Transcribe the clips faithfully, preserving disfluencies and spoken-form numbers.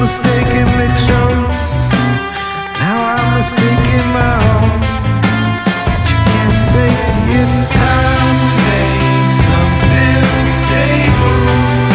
mistakenly chose. Now I'm mistaken my own. You can't take me, it's time we made something stable.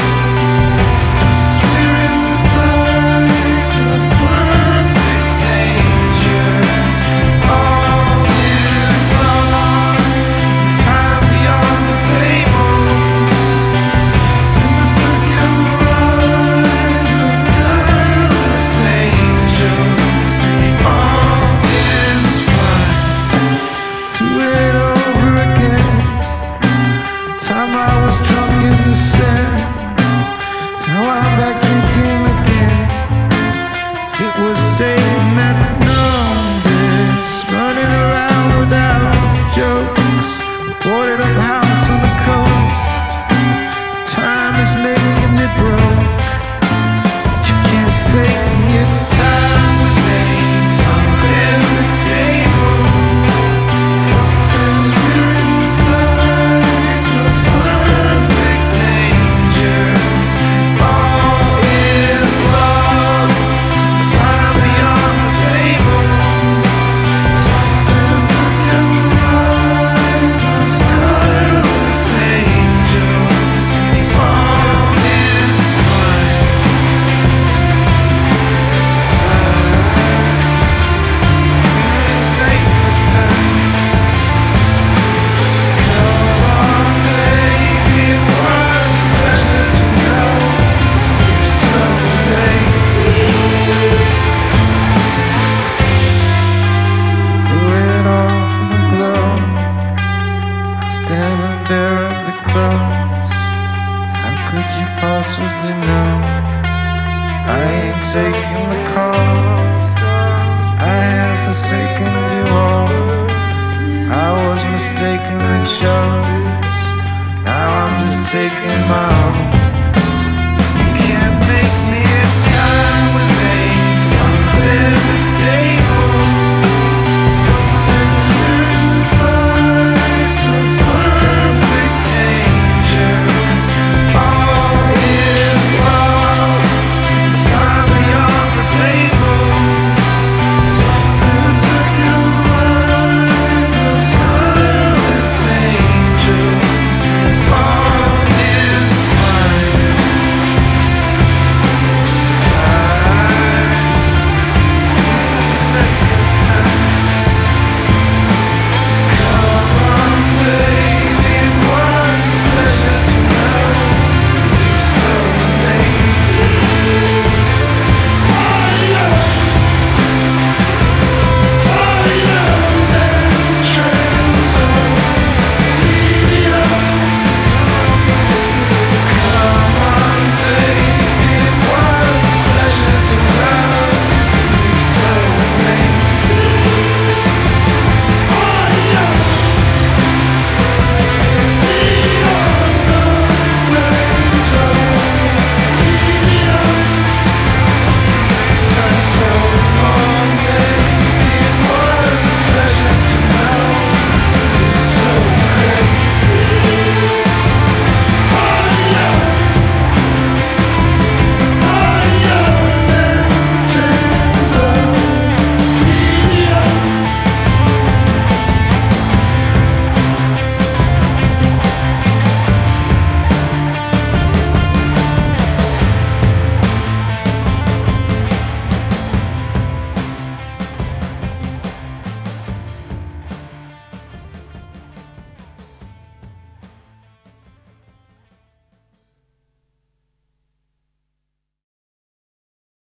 Swear in the signs of perfect dangers. All is lost, time beyond the fables. In the circular rise of guileless angels. All is fine. Do it over again. Time I was drunk in the sand. Now I'm back drinking again. 'Cause it was Satan that's numbers, running around without jokes. Boarded up house on the coast. Time is making me broke. You can't take me, it's time we made something stable. Swear in the signs of perfect dangers. All is lost, time beyond the fables. In the circular rise of guileless angels. All is fine. For the sake of time. Come on, baby, it was a pleasure to know you're so amazing. Do it all for the glow. I stand under the clothes. How could you possibly know? I ain't taking the cost. I have forsaken you all. I was mistakenly chose. Now I'm just taking my own.